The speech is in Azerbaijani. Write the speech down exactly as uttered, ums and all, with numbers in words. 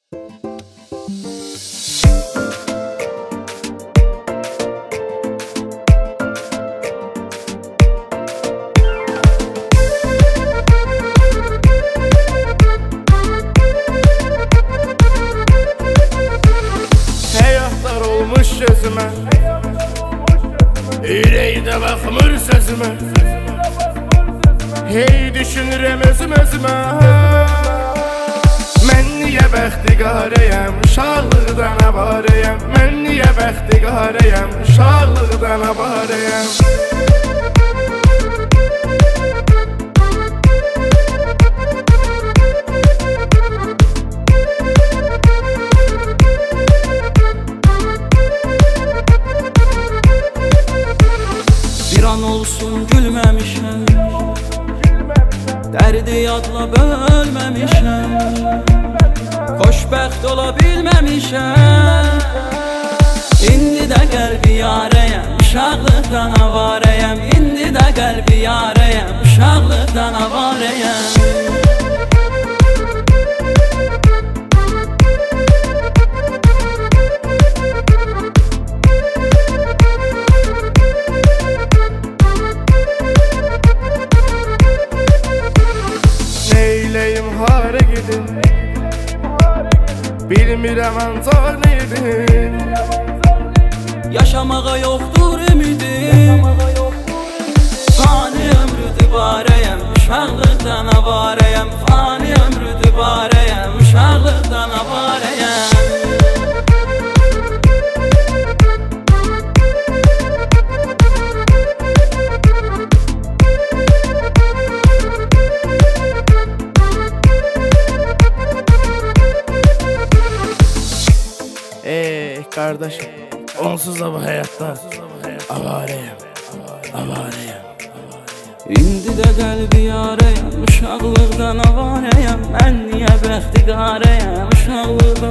Həyatlar olmuş gözümə, ürəkdə baxmır sözümə. Hey düşünürəm özüm özümə, mən niyə bəxtiqarəyəm, uşaqlıqdan avarəyəm. Mən niyə bəxtiqarəyəm, uşaqlıqdan avarəyəm. Bir an olsun gülməmişəm, dərdi yadla bölməmişəm, xoşbəxt ola bilməmişəm. İndi də qəlbi yarəyəm, uşaqlıqdan avarəyəm. İndi də qəlbi yarəyəm, uşaqlıqdan avarəyəm. Neyləyim, hara gedim, bilmirəm ancaq neydim. Yaşamağa yoxdur ümidim, fani ömrü dübarəyəm, uşaqlıqdan avarəyəm. Fani ömrü dübarəyəm, uşaqlıqdan avarəyəm. Ey qardaşım, onsuz da bu həyatda avarəyəm, avarəyəm. İndi də qəlbi yarəyəm, uşaqlıqdan avarəyəm. Mən niyə bəxtiqarəyəm, uşaqlıqdan